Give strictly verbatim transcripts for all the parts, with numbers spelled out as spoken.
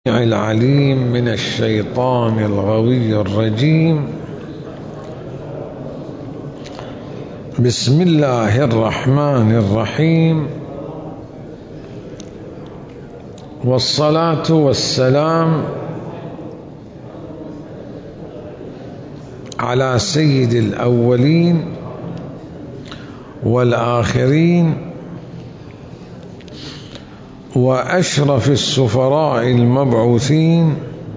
العليم من الشيطان الغوي الرجيم. بسم الله الرحمن الرحيم، والصلاة والسلام على سيد الأولين والآخرين وأشرف السفراء المبعوثين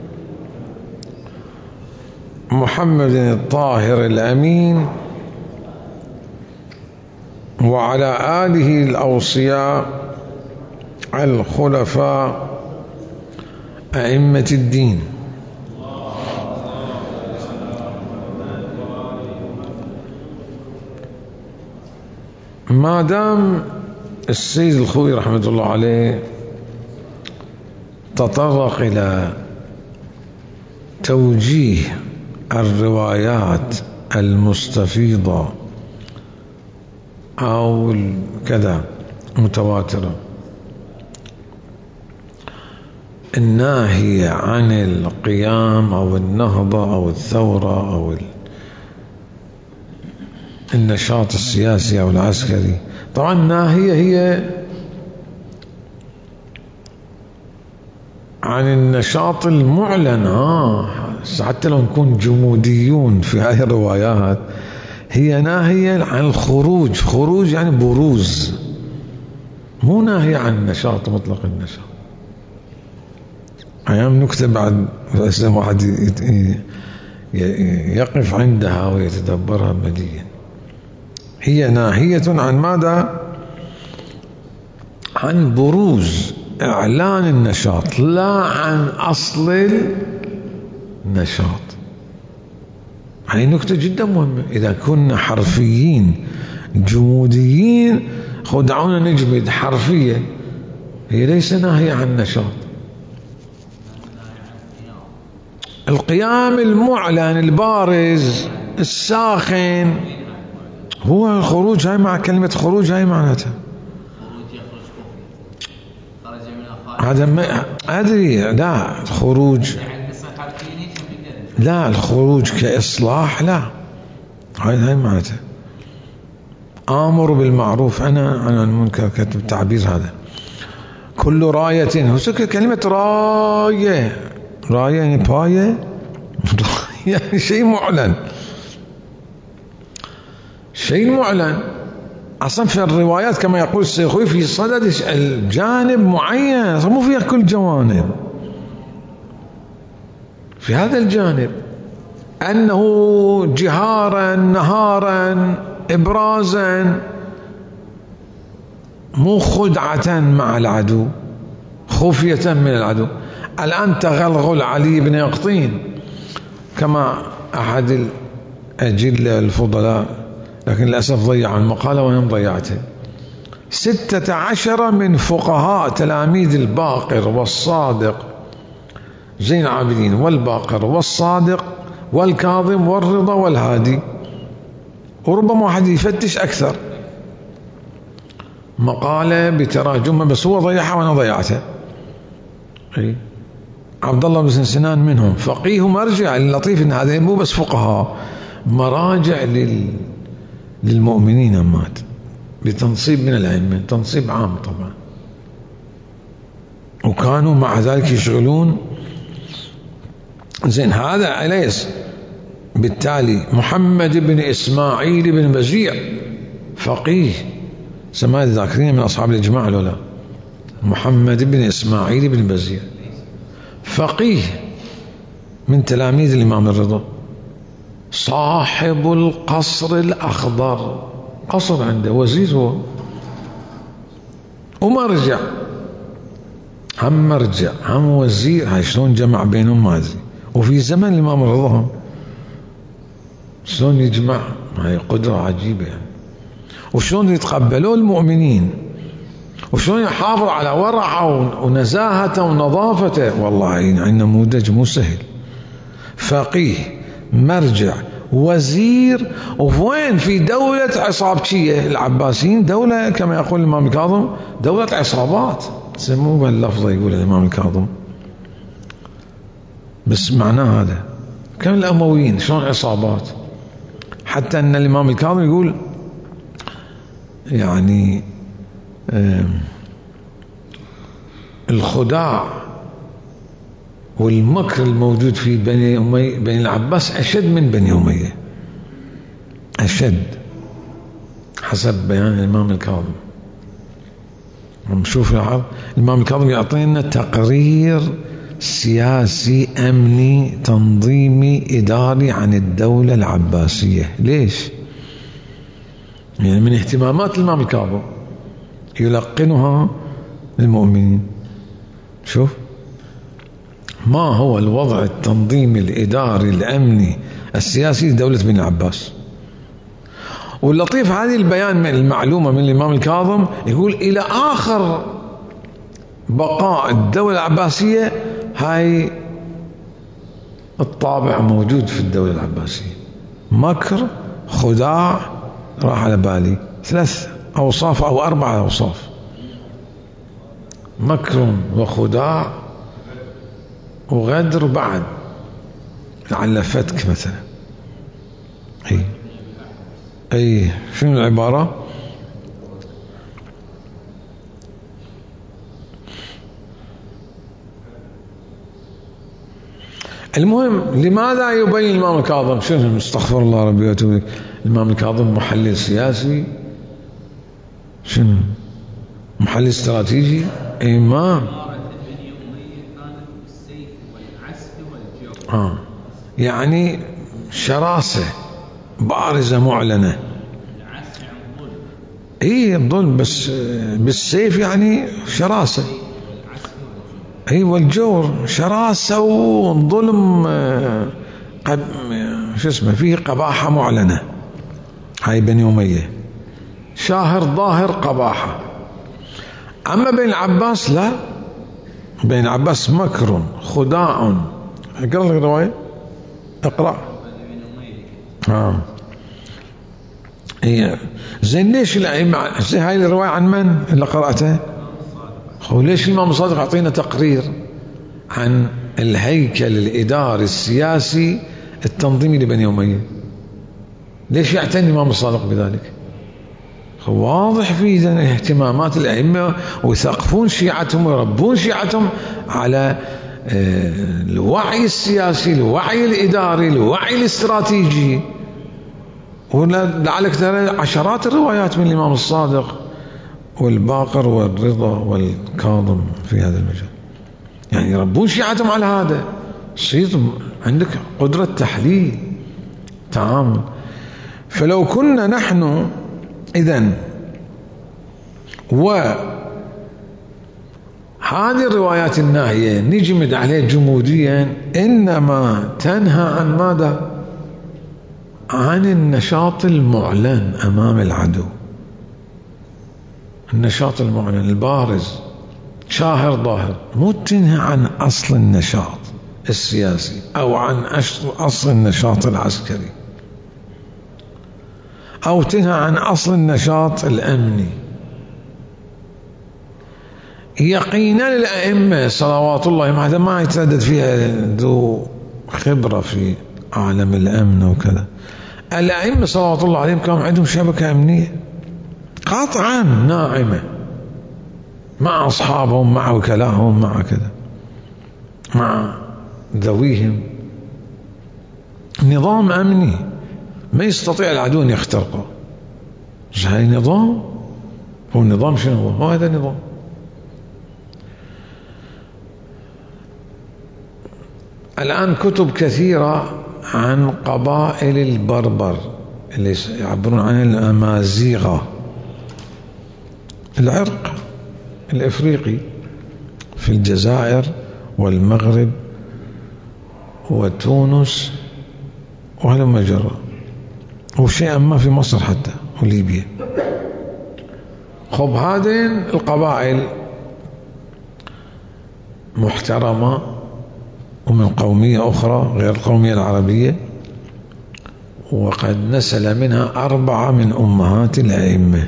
محمد الطاهر الأمين، وعلى آله الأوصياء الخلفاء أئمة الدين. ما دام السيد الخوي رحمة الله عليه تطرق إلى توجيه الروايات المستفيضة أو كذا متواترة الناهية عن القيام أو النهضة أو الثورة أو النشاط السياسي أو العسكري، طبعا الناهية هي عن النشاط المعلن. ها حتى لو نكون جموديون في هذه الروايات، هي ناهية عن الخروج. خروج يعني بروز، مو ناهية عن النشاط مطلق النشاط. أيام نكتب بعد لازم واحد يقف عندها ويتدبرها مليا. هي ناهية عن ماذا؟ عن بروز إعلان النشاط، لا عن أصل النشاط. هذه نكتة جدا مهمة. إذا كنا حرفيين جموديين خدعونا نجمد حرفيا، هي ليس ناهية عن النشاط. القيام المعلن البارز الساخن هو الخروج. هاي مع كلمة خروج، هاي معناتها هذا ما أدري. لا خروج، لا الخروج كإصلاح، لا هاي هاي معناتها آمر بالمعروف أنا عن المنكر، كتب التعبير هذا. كل راية، هو كلمة راية، راية يعني باية يعني شيء معلن، شيء معلن. أصلا في الروايات كما يقول السيخوي في صدد الجانب معين، مو فيها كل جوانب. في هذا الجانب أنه جهارا نهارا إبرازا، مو خدعة مع العدو، خفية من العدو. الآن تغلغل علي بن يقطين كما أحد الأجلة الفضلاء، لكن للأسف ضيع المقالة وأنا ضيعته. ستة عشر من فقهاء تلاميذ الباقر والصادق زين العابدين والباقر والصادق والكاظم والرضا والهادي، وربما واحد يفتش أكثر، مقالة بتراجمها بس هو ضيعها وأنا ضيعتها. عبد الله بن سنان منهم، فقيه مرجع. اللطيف إن هذا مو بس فقهاء، مراجع لل للمؤمنين مات بتنصيب من الأئمة، تنصيب عام طبعا، وكانوا مع ذلك يشغلون. زين هذا أليس بالتالي محمد بن إسماعيل بن بزيع فقيه، سماه ذاكرين من أصحاب الإجماع لولا. محمد بن إسماعيل بن بزيع فقيه من تلاميذ الإمام الرضا، صاحب القصر الأخضر، قصر عنده وزير هو ومرجع، هم مرجع هم وزير. هاي شلون جمع بينهم ما أدري. وفي زمن الإمام الرضا شلون يجمع؟ هاي قدرة عجيبة يعني. وشلون يتقبلوا المؤمنين، وشلون يحافظ على ورعه ونزاهته ونظافته. والله يعني نموذج مو سهل. فقيه مرجع وزير، وين في دولة عصابتية. العباسيين دولة كما يقول الإمام الكاظم دولة عصابات، سموه باللفظة يقول الإمام الكاظم. بس معناه هذا. كان الأمويين شلون عصابات، حتى أن الإمام الكاظم يقول يعني الخداع والمكر الموجود في بني أمية بني العباس أشد من بني أمية، أشد حسب بيان الإمام الكاظم. نشوف الإمام الكاظم يعطينا تقرير سياسي أمني تنظيمي إداري عن الدولة العباسية. ليش؟ يعني من اهتمامات الإمام الكاظم يلقنها للمؤمنين. شوف ما هو الوضع التنظيمي الإداري الأمني السياسي لدولة بني العباس. واللطيف هذه البيان من المعلومة من الإمام الكاظم يقول إلى آخر بقاء الدولة العباسية هاي الطابع موجود في الدولة العباسية، مكر خداع، راح على بالي ثلاث أوصاف أو أربعة أوصاف، مكر وخداع وغدر بعد لعل فتك مثلا. أي أي شنو العبارة؟ المهم لماذا يبين الإمام الكاظم؟ شنو استغفر الله ربي واتوب اليك، الإمام الكاظم محلل سياسي، شنو محلل استراتيجي، إمام آه. يعني شراسة بارزة معلنة. اي الظلم بس بالسيف يعني شراسة. اي والجور شراسة وظلم قب شو اسمه فيه قباحة معلنة. هاي بني أمية شاهر ظاهر قباحة. أما بين العباس لا، بين العباس مكر خداع. اقرأ لك الرواية، اقرأ. اه هي زين ليش الأئمة زين هاي الرواية عن من اللي قرأتها؟ هو ليش الإمام الصادق أعطينا تقرير عن الهيكل الإداري السياسي التنظيمي لبني أمية؟ ليش يعتني الإمام الصادق بذلك؟ واضح في اهتمامات الأئمة ويثقفون شيعتهم ويربون شيعتهم على الوعي السياسي، الوعي الإداري، الوعي الاستراتيجي. ولعلك ترى عشرات الروايات من الإمام الصادق والباقر والرضا والكاظم في هذا المجال، يعني يربون شيعتهم على هذا. يصير عندك قدرة تحليل تعامل. فلو كنا نحن إذن وهذه الروايات الناهية نجمد عليه جموديا، إنما تنهى عن ماذا؟ عن النشاط المعلن أمام العدو، النشاط المعلن البارز شاهر ظاهر، مو تنهى عن أصل النشاط السياسي أو عن أصل النشاط العسكري أو تنهى عن أصل النشاط الأمني. يقينا الأئمة صلوات الله هذا ما يتردد فيها ذو خبرة في عالم الأمن وكذا. الأئمة صلوات الله عليهم كانوا عندهم شبكة أمنية قطعا ناعمة مع أصحابهم، مع وكلاهم، مع كذا، مع ذويهم، نظام أمني ما يستطيع العدو أن يخترقه. هاي نظام، هو النظام شنو هو؟ هذا نظام. الآن كتب كثيرة عن قبائل البربر اللي يعبرون عن الأمازيغة، العرق الإفريقي في الجزائر والمغرب وتونس وهلم جرى، وشيئا ما في مصر حتى وليبيا. خب هذه القبائل محترمة ومن قومية أخرى غير القومية العربية، وقد نسل منها أربعة من أمهات الأئمة: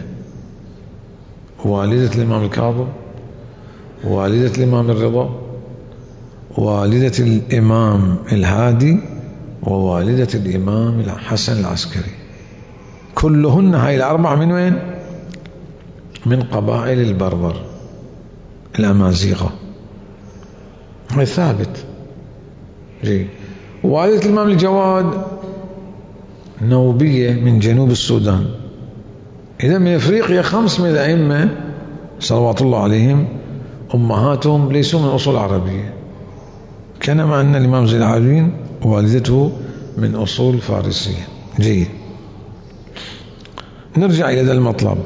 والدة الإمام الكاظم، والدة الإمام الرضا، ووالدة الإمام الهادي ووالدة الإمام الحسن العسكري، كلهن هاي الأربع من وين؟ من قبائل البربر الأمازيغة، هاي ثابت. جي. والدة الإمام الجواد نوبية من جنوب السودان. إذا من إفريقيا خمس من الأئمة صلوات الله عليهم أمهاتهم ليسوا من أصول عربية، كما أن الإمام زين العابدين والدته من أصول فارسية. جيد، نرجع إلى هذا المطلب.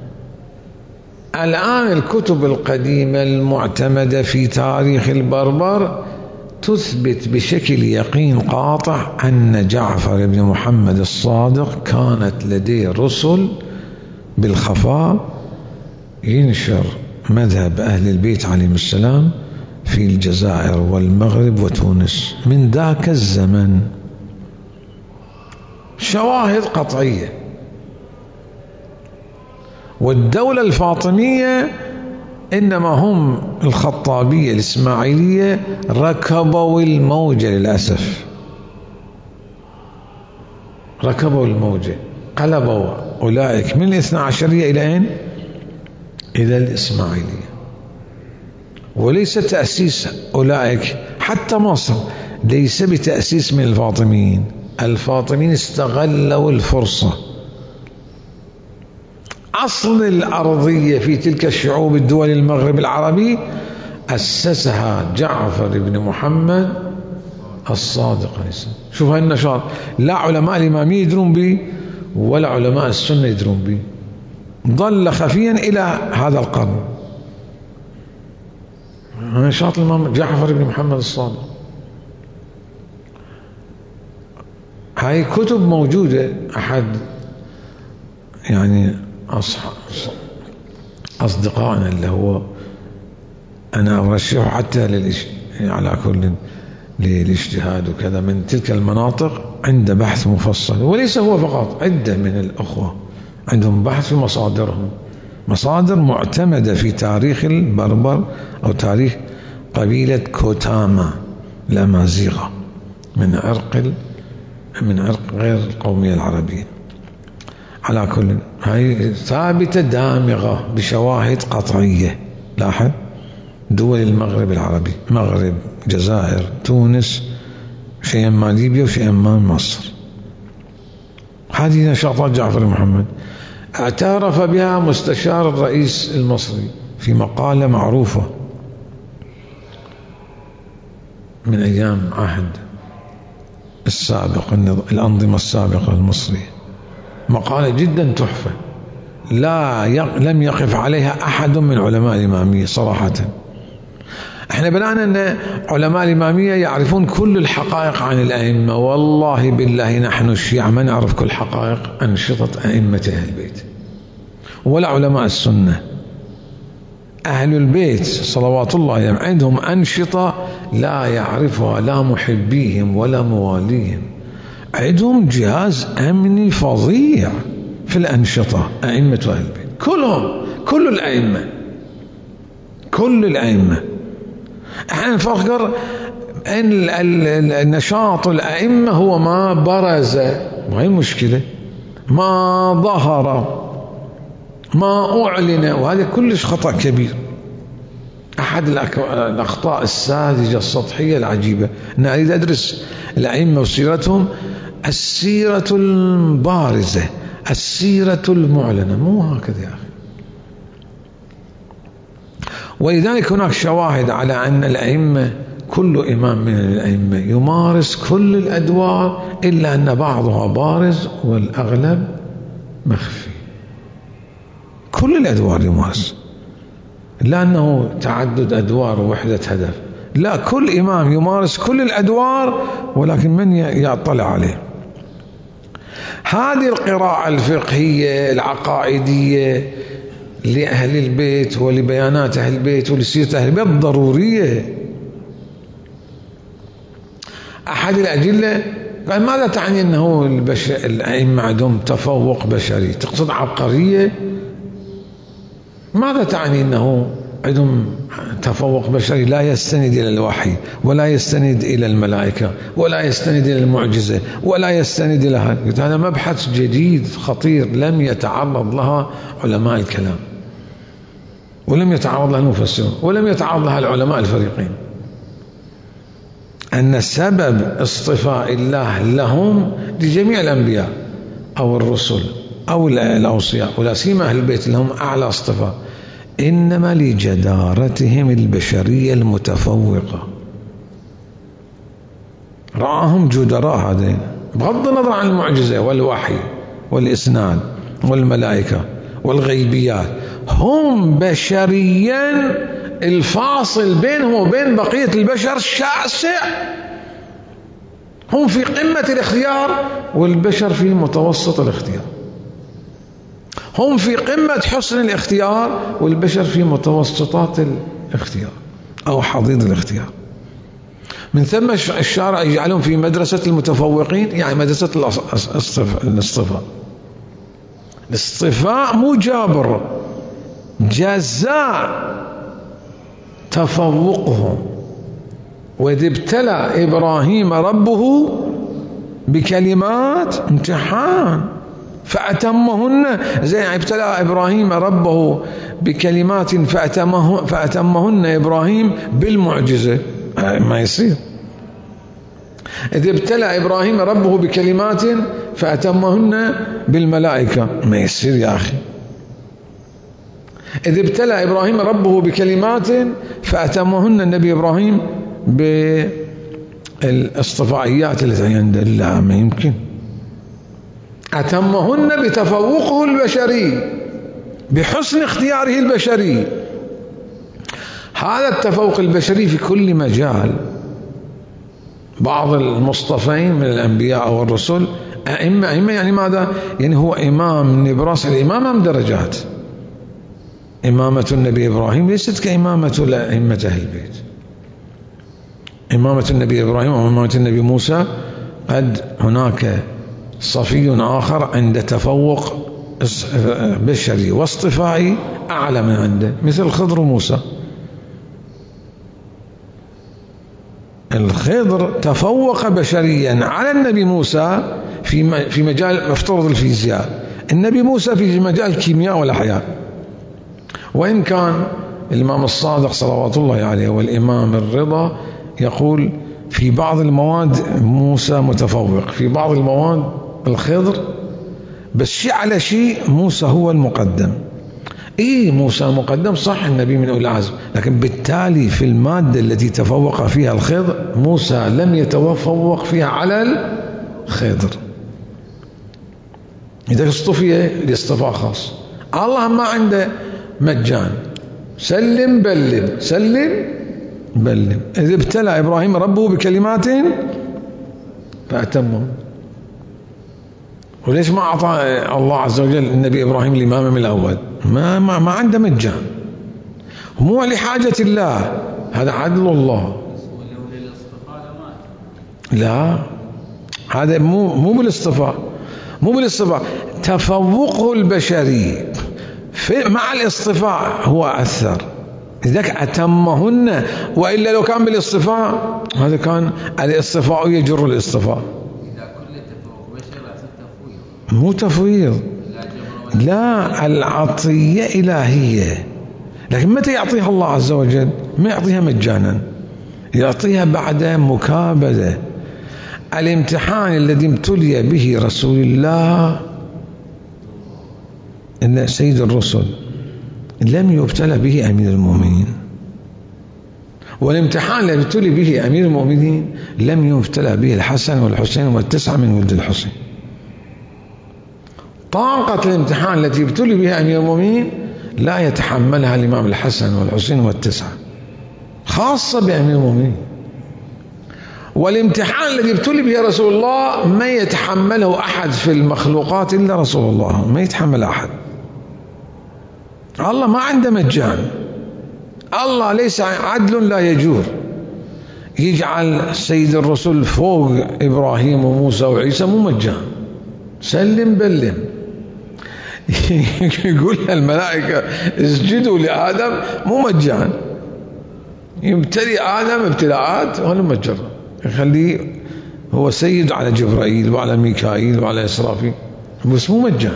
الآن الكتب القديمة المعتمدة في تاريخ البربر تثبت بشكل يقين قاطع أن جعفر بن محمد الصادق كانت لديه رسل بالخفاء ينشر مذهب أهل البيت عليهم السلام في الجزائر والمغرب وتونس من ذاك الزمن، شواهد قطعية. والدولة الفاطمية إنما هم الخطابية الإسماعيلية ركبوا الموجة، للأسف ركبوا الموجة، قلبوا أولئك من الاثنى عشرية إلى أين؟ إلى الإسماعيلية. وليس تأسيس أولئك حتى مصر ليس بتأسيس من الفاطميين، الفاطميين استغلوا الفرصة. أصل الأرضية في تلك الشعوب الدول المغرب العربي أسسها جعفر بن محمد الصادق. شوف هاي النشاط، لا علماء الإمامية يدرون به ولا علماء السنة يدرون به، ظل خفيا إلى هذا القرن. نشاط الإمام جعفر بن محمد الصادق. هاي كتب موجودة، أحد يعني أصحاب أصدقائنا اللي هو أنا أرشحه حتى للإش... على كل للاجتهاد وكذا من تلك المناطق، عنده بحث مفصل، وليس هو فقط، عدة من الأخوة عندهم بحث في مصادرهم، مصادر معتمدة في تاريخ البربر أو تاريخ قبيلة كوتاما الأمازيغة من عرق من عرق غير القومية العربية. على كل هاي ثابتة دامغة بشواهد قطعية. لاحظ، دول المغرب العربي، مغرب، جزائر، تونس، شيئا ما ليبيا وشيئا ما مصر. هذه نشاطات جعفر محمد اعترف بها مستشار الرئيس المصري في مقالة معروفة من أيام عهد السابق، الأنظمة السابقة المصرية، مقالة جدا تحفة، لا يق... لم يقف عليها أحد من علماء الإمامية صراحة. احنا بنانا أن علماء الإمامية يعرفون كل الحقائق عن الأئمة، والله بالله نحن الشيعة ما نعرف كل حقائق أنشطة أئمة أهل البيت ولا علماء السنة. أهل البيت صلوات الله عليهم عندهم أنشطة لا يعرفها لا محبيهم ولا مواليهم، عندهم جهاز أمني فظيع في الأنشطة. أئمة أهل البيت كلهم، كل الأئمة كل الأئمة احنا نفكر ان النشاط الأئمة هو ما برز، ما هي المشكلة، ما ظهر، ما أعلن، وهذا كلش خطأ كبير. أحد الأخطاء الساذجة السطحية العجيبة أن أريد أدرس الأئمة وسيرتهم، السيرة البارزة، السيرة المعلنة، مو هكذا يا أخي. ولذلك هناك شواهد على أن الأئمة كل إمام من الأئمة يمارس كل الأدوار إلا أن بعضها بارز والأغلب مخفي. كل الأدوار يمارس، لا أنه تعدد أدوار ووحدة هدف، لا، كل إمام يمارس كل الأدوار ولكن من يطلع عليه. هذه القراءة الفقهية العقائدية لأهل البيت ولبيانات أهل البيت ولسيرة أهل البيت ضرورية. أحد الأجلة قال ماذا تعني أنه البشر الأئمة عندهم تفوق بشري؟ تقصد عبقرية؟ ماذا تعني أنه عندهم تفوق بشري لا يستند إلى الوحي ولا يستند إلى الملائكة ولا يستند إلى المعجزة ولا يستند إلى هذا. هذا مبحث جديد خطير لم يتعرض لها علماء الكلام ولم يتعرض لها المفسرون ولم يتعرض لها العلماء الفريقين، أن سبب اصطفاء الله لهم لجميع الأنبياء أو الرسل أو الأوصياء ولا سيما أهل البيت لهم أعلى اصطفاء، إنما لجدارتهم البشرية المتفوقة. رآهم جدراء هذين بغض النظر عن المعجزة والوحي والإسناد والملائكة والغيبيات، هم بشريا الفاصل بينهم وبين بقية البشر شاسع، هم في قمة الاختيار والبشر في متوسط الاختيار، هم في قمة حسن الاختيار والبشر في متوسطات الاختيار أو حضيض الاختيار. من ثم الشارع يجعلهم في مدرسة المتفوقين، يعني مدرسة الاصطفاء. الاصطفاء مو جابر، جزاء تفوقهم. وإذ ابتلى إبراهيم ربه بكلمات، امتحان فأتمهن، زي ابتلى إبراهيم ربه بكلمات فأتمه فأتمهن إبراهيم بالمعجزة، ما يصير. إذ ابتلى إبراهيم ربه بكلمات فأتمهن بالملائكة، ما يصير يا أخي. إذ ابتلى إبراهيم ربه بكلمات فأتمهن النبي إبراهيم بالاصطفائيات التي عند الله، ما يمكن. أتمهن بتفوقه البشري، بحسن اختياره البشري. هذا التفوق البشري في كل مجال. بعض المصطفين من الأنبياء والرسل أئمة، أئمة يعني ماذا؟ يعني هو إمام من براس الإمامة درجات. إمامة النبي إبراهيم ليست كإمامة أئمة أهل البيت. إمامة النبي إبراهيم وإمامة النبي موسى قد هناك صفي آخر عند تفوق بشري واصطفائي أعلى من عنده، مثل خضر وموسى. الخضر تفوق بشريا على النبي موسى في في مجال مفترض الفيزياء، النبي موسى في مجال الكيمياء والأحياء. وإن كان الإمام الصادق صلوات الله عليه والإمام الرضا يقول في بعض المواد موسى متفوق، في بعض المواد الخضر، بس شيء على شيء موسى هو المقدم. إيه موسى مقدم صح، النبي من أولي العزم، لكن بالتالي في المادة التي تفوق فيها الخضر موسى لم يتفوق فيها على الخضر. إذا اصطفي لاصطفاء خاص. الله ما عنده مجان، سلم بلم سلم بلم. إذ ابتلى إبراهيم ربه بكلمات فأتمهم. وليش ما أعطى الله عز وجل النبي إبراهيم الإمامة من الأول؟ ما ما, ما عنده مجان، مو لحاجة الله، هذا عدل الله. لا، هذا مو مو بالاصطفاء، مو بالاصطفاء، تفوقه البشري في مع الاصطفاء هو أثر. لذلك أتمهن، وإلا لو كان بالاصطفاء هذا كان الاصطفاء يجر الاصطفاء. مو تفويض، لا، العطية إلهية، لكن متى يعطيها الله عز وجل؟ ما يعطيها مجانا، يعطيها بعد مكابدة. الامتحان الذي ابتلي به رسول الله إن سيد الرسل لم يبتلى به أمير المؤمنين، والامتحان الذي ابتلي به أمير المؤمنين لم يبتلى به الحسن والحسين والتسعة من ولد الحسين. طاقة الامتحان التي ابتلي بها أمير المؤمنين لا يتحملها الإمام الحسن والحسين والتسعة، خاصة بأمير المؤمنين. والامتحان الذي ابتلي به رسول الله ما يتحمله أحد في المخلوقات إلا رسول الله، ما يتحمل أحد. الله ما عنده مجان، الله ليس عدل لا يجور يجعل سيد الرسل فوق إبراهيم وموسى وعيسى، مو مجان، سلم بلم. يقول الملائكة اسجدوا لآدم ممجعا، يبتلي آدم ابتلاءات وهو مجر، يخليه هو سيد على جبرائيل وعلى ميكائيل وعلى إسرافيل بس ممجع.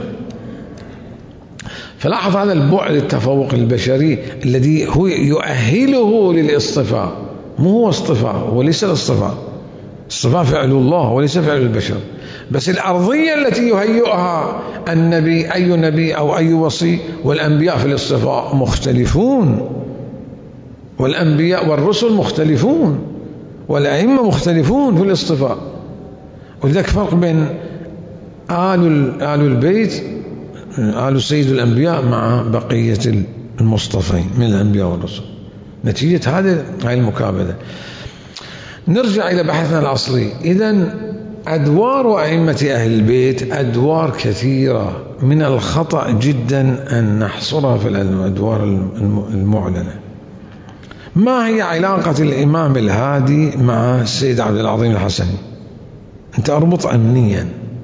فلاحظ هذا البعد التفوق البشري الذي هو يؤهله للاصطفاء، مو هو اصطفاء، هو ليس الاصطفاء، اصطفاء فعل الله وليس فعل البشر. بس الأرضية التي يهيئها النبي، أي نبي أو أي وصي، والأنبياء في الاصطفاء مختلفون، والأنبياء والرسل مختلفون، والأئمة مختلفون في الاصطفاء. ولذلك فرق بين آل آل البيت، آل سيد الأنبياء مع بقية المصطفين من الأنبياء والرسل، نتيجة هذه هاي المكابدة. نرجع إلى بحثنا الأصلي. إذن أدوار أئمة أهل البيت أدوار كثيرة، من الخطأ جدا أن نحصرها في الأدوار المعلنة. ما هي علاقة الإمام الهادي مع السيد عبد العظيم الحسني؟ أنت أربط أمنيا،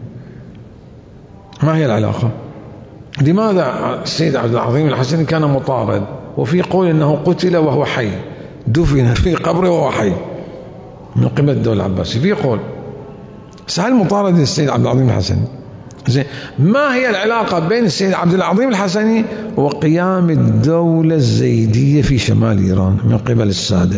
ما هي العلاقة؟ لماذا السيد عبد العظيم الحسني كان مطارد، وفي قول أنه قتل وهو حي، دفن في قبره وهو حي من قبل الدولة العباسية، في قول. سهل مطارد السيد عبد العظيم الحسني. زين، ما هي العلاقة بين السيد عبد العظيم الحسني وقيام الدولة الزيدية في شمال إيران من قبل السادة؟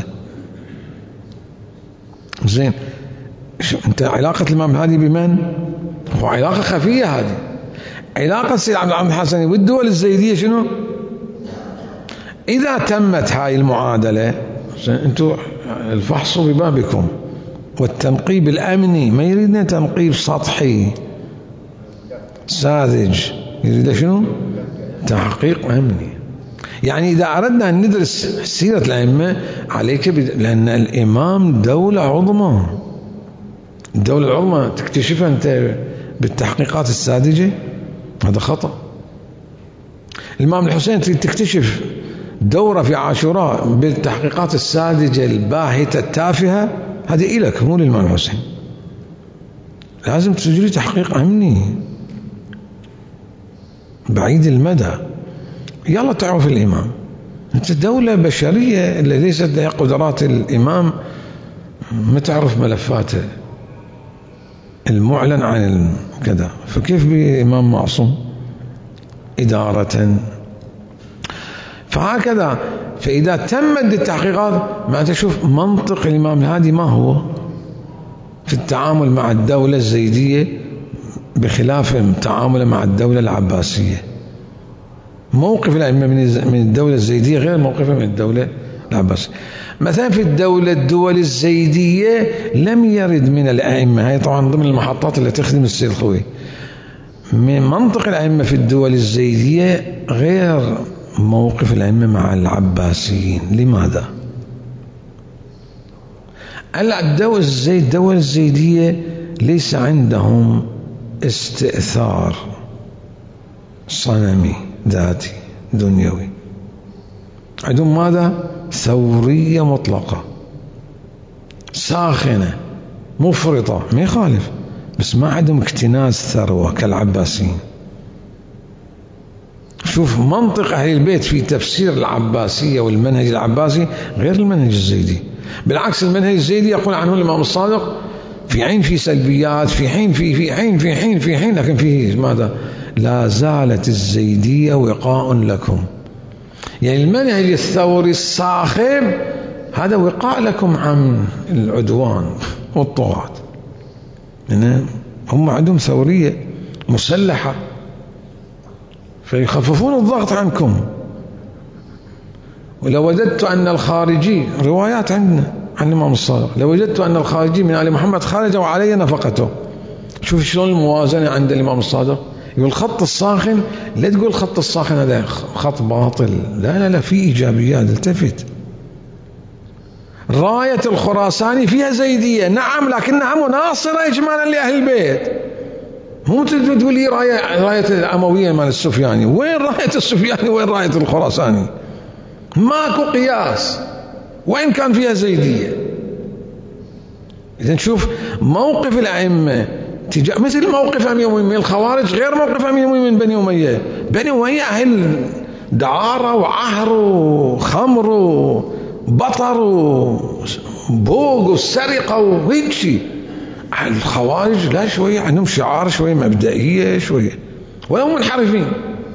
زين، أنت علاقة الإمام الهادي بمن؟ هو علاقة خفية هذه. علاقة السيد عبد العظيم الحسني والدول الزيدية شنو؟ إذا تمت هاي المعادلة، أنتم الفحص ببابكم والتنقيب الأمني، ما يريدنا تنقيب سطحي ساذج، يريد شنو؟ تحقيق أمني. يعني إذا أردنا أن ندرس سيرة الأئمة عليك ب... لأن الإمام دولة عظمى، الدولة العظمى تكتشفها أنت بالتحقيقات الساذجة، هذا خطأ. الإمام الحسين تكتشف دورة في عاشوراء بالتحقيقات الساذجة الباهتة التافهة، هذه إلك مو للإمام الحسين. لازم تجري تحقيق أمني بعيد المدى. يلا تعرف الإمام، أنت دولة بشرية اللي ليست لها قدرات الإمام، ما تعرف ملفاته المعلن عن كذا، فكيف بإمام معصوم إدارة؟ فهكذا. فإذا تمت التحقيقات ما تشوف منطق الإمام الهادي ما هو في التعامل مع الدولة الزيدية بخلاف تعامله مع الدولة العباسية. موقف الأئمة من الدولة الزيدية غير موقفه من الدولة العباسية. مثلا في الدولة الدول الزيدية لم يرد من الأئمة، هي طبعا ضمن المحطات اللي تخدم السيد الخوي، من منطق الأئمة في الدول الزيدية غير موقف الأئمة مع العباسيين. لماذا؟ الدول الزيد الدول الزيدية ليس عندهم استئثار صنمي ذاتي دنيوي، عندهم ماذا؟ ثورية مطلقة ساخنة مفرطة، ما يخالف، بس ما عندهم اكتناز ثروة كالعباسيين. شوف منطق أهل البيت في تفسير العباسية والمنهج العباسي غير المنهج الزيدي. بالعكس، المنهج الزيدي يقول عنه الإمام الصادق في حين في سلبيات، في حين في في حين في حين في حين لكن فيه ماذا؟ لا زالت الزيدية وقاء لكم. يعني المنهج الثوري الصاخب هذا وقاء لكم عن العدوان والطغاة، يعني هم عندهم ثورية مسلحة فيخففون الضغط عنكم. ولو وجدت أن الخارجي، روايات عندنا عن الإمام الصادق، لو وجدت أن الخارجي من آل محمد خرج وعلي نفقته. شوف شلون الموازنة عند الإمام الصادق. يقول الخط الساخن، لا تقول الخط الساخن هذا خط باطل، لا لا لا، في إيجابيات، التفت. راية الخراساني فيها زيدية نعم، لكنها مناصرة إجمالا لأهل البيت. مو تقول لي راية راية الأموية مال السفياني، وين راية السفياني وين راية الخراساني؟ ماكو قياس وإن كان فيها زيدية. إذن شوف موقف الأئمة مثل موقف أمير المؤمنين من الخوارج غير موقف أمير المؤمنين من بني أمية. بني أمية أهل دعارة وعهر وخمر وبطر وبوق والسرقة وهيك شيء. الخوارج لا، شوية عندهم شعار، شوية مبدئية، شوية ولو منحرفين.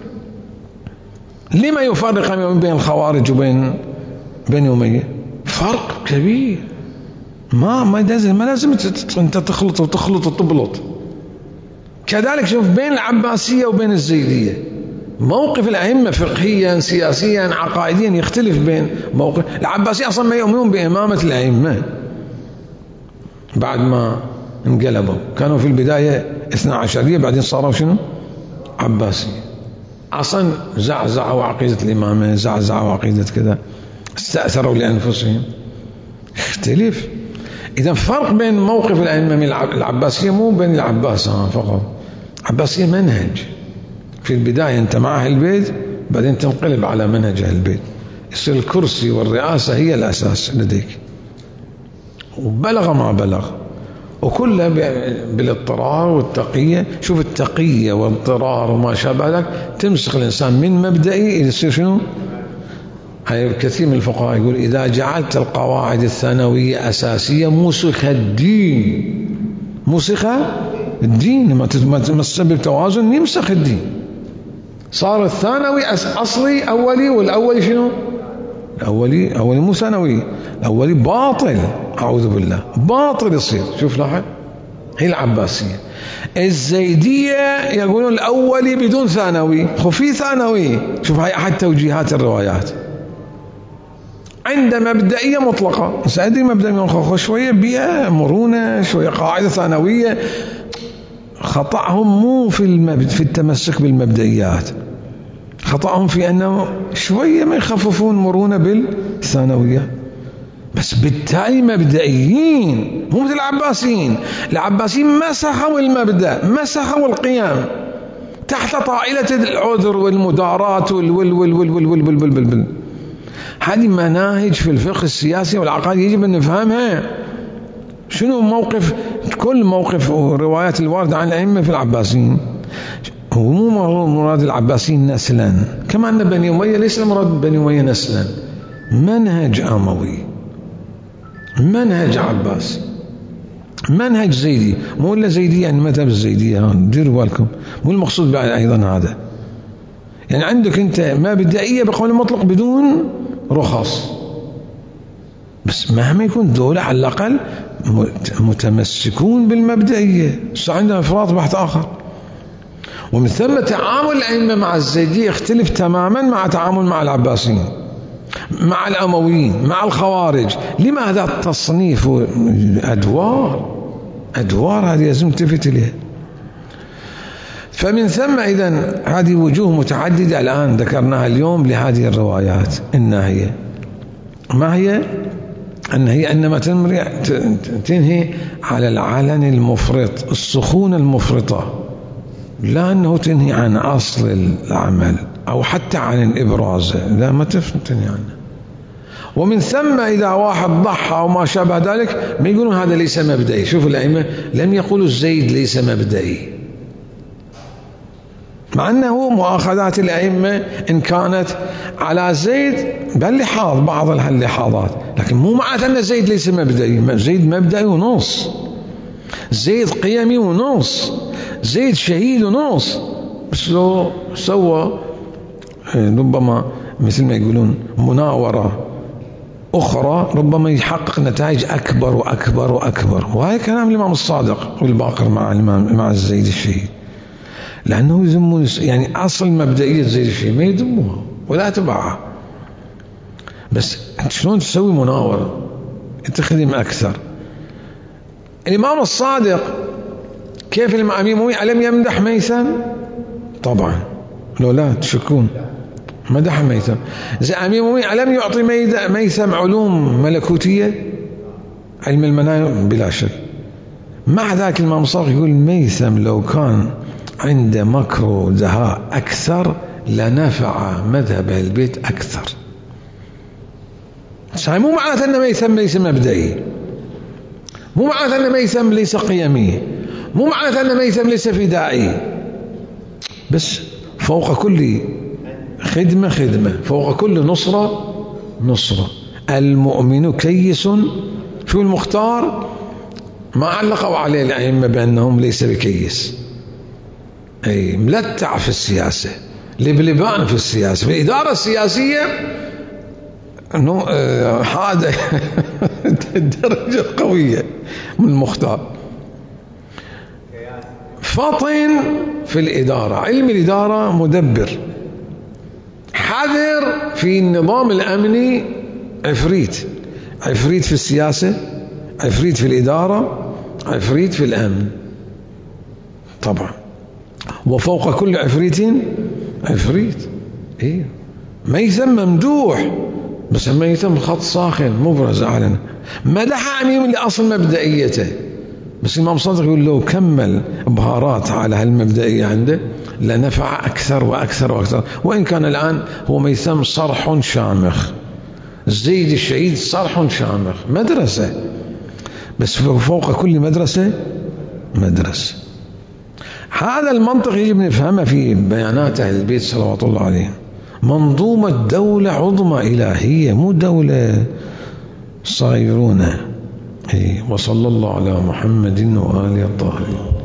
لما يفرق بين الخوارج وبين بني أمية؟ فرق كبير. ما ما لازم ما لازم انت تخلط وتخلط وتبلط. كذلك شوف بين العباسية وبين الزيدية موقف الأئمة فقهيا سياسيا عقائديا يختلف. بين موقف العباسية أصلا ما يؤمنون بإمامة الأئمة، بعد ما انقلبوا كانوا في البداية اثنا عشرية، بعدين صاروا شنو؟ عباسية. أصلا زعزعوا عقيدة الإمامة، زعزعوا عقيدة كذا، استأثروا لأنفسهم. يختلف. إذا فرق بين موقف الأئمة من العباسية مو بين العباس فقط. العباسية منهج، في البداية أنت مع أهل البيت، بعدين تنقلب على منهج أهل البيت، يصير الكرسي والرئاسة هي الأساس لديك. وبلغ ما بلغ، وكله بالاضطرار والتقية. شوف التقية والاضطرار وما شابه ذلك تمسك الإنسان من مبدئي إلى يصير شنو؟ هاي كثير من الفقهاء يقول إذا جعلت القواعد الثانوية أساسية مسخ الدين. مسخ الدين، ما تسبب توازن يمسخ الدين. صار الثانوي أصلي أولي، والأولي شنو؟ الأولي أولي مو ثانوي، الأولي باطل، أعوذ بالله، باطل يصير. شوف لاحظ، هي العباسية. الزيدية يقولون الأولي بدون ثانوي، خفي ثانوي. شوف هاي أحد توجيهات الروايات. عند مبدئية مطلقة، سأدري مبدئية مطلقة شوية بيئة مرونة، شوية قاعدة ثانوية. خطأهم مو في المبد في التمسك بالمبدئيات، خطأهم في أنه شوية ما يخففون مرونة بالثانوية. بس بالتالي مبدئيين، مو مثل العباسيين. العباسيين مسخوا المبدأ، مسخوا القيام تحت طائلة العذر والمدارات وال وال وال وال وال وال وال وال وال. هذه مناهج في الفقه السياسي والعقائد يجب أن نفهمها. شنو موقف كل موقف وروايات الواردة عن الأئمة في العباسيين؟ هو مو مراد العباسيين نسلا، كما أن بني أمية ليس مراد بني أمية نسلا. منهج أموي، منهج عباسي، منهج زيدي. مو إلا زيدية يعني مذهب الزيدية، ديروا بالكم، مو المقصود أيضا هذا. يعني عندك أنت مبدئية بقول مطلق بدون رخص، بس مهما يكون دولة على الأقل متمسكون بالمبدئية. عندنا إفراط بحث آخر. ومن ثم تعامل الأئمة مع الزيدية يختلف تماما مع تعامل مع العباسيين، مع الأمويين، مع الخوارج. لماذا التصنيف؟ أدوار أدوار هذه لازم تلتفت إليها. فمن ثم إذن هذه وجوه متعددة الآن ذكرناها اليوم لهذه الروايات الناهية. ما هي؟ أن هي أنما تنهي على العلن المفرط، السخون المفرطة، لا أنه تنهي عن أصل العمل أو حتى عن الإبراز، لا ما تنهي عنه. ومن ثم إذا واحد ضحى أو ما شابه ذلك ما يقولون هذا ليس مبدئي. شوف الأئمة لم يقولوا الزيد ليس مبدئي، مع أنه مؤاخذات الأئمة إن كانت على زيد باللحاظ بعض اللحاظات، لكن مو معناته أن زيد ليس مبدئي. زيد مبدئي ونص، زيد قيمي ونص، زيد شهيد ونص. بس لو سوى ربما مثل ما يقولون مناورة أخرى ربما يحقق نتائج أكبر وأكبر وأكبر. وهي كلام الإمام الصادق والباقر مع الإمام مع الزيد الشهيد، لأنه يذمون يعني أصل مبدئية زيد الشهيد ما يذموها ولا تبعها. بس شلون تسوي مناورة تخدم أكثر؟ الإمام الصادق كيف الأمير ألم يمدح ميثم؟ طبعا، لو لا تشكون مدح ميثم. زي أمير المؤمنين ألم يعطي ميثم علوم ملكوتية؟ علم المنايا بلا شك. مع ذلك الإمام الصادق يقول ميثم لو كان عنده مكر ودهاء أكثر لنفع مذهب البيت أكثر. مو معناته أن ميثم ليس مبدئي، مو معناته أن ميثم ليس قيمي، مو معنى أن ميثم ليس فدائي، بس فوق كل خدمة خدمة، فوق كل نصرة نصرة. المؤمن كيس. شو المختار؟ ما علقوا عليه الأئمة بأنهم ليس بكيس، أي ملتع في السياسة، لبلبان في السياسة، في الإدارة السياسية أنه هذا الدرجة قوية من المختار. فطن في الإدارة، علم الإدارة مدبر. حذر في النظام الأمني، عفريت، عفريت في السياسة، عفريت في الإدارة، عفريت في الأمن طبعا. وفوق كل عفريت عفريت. إيه ميثم ممدوح، بس ميثم خط ساخن مبرز أعلن، مدح أميم لأصل مبدئيته، بس الإمام صادق يقول لو كمل بهارات على هالمبدئية عنده لنفع أكثر وأكثر وأكثر. وإن كان الآن هو ميثم صرح شامخ، زيد الشهيد صرح شامخ، مدرسة، بس فوق كل مدرسة مدرسة. هذا المنطق يجب نفهمه في بيانات أهل البيت صلوات الله عليهم. منظومة دولة عظمى إلهية، مو دولة صغيرونة. وصلى الله على محمد وآله الطاهرين.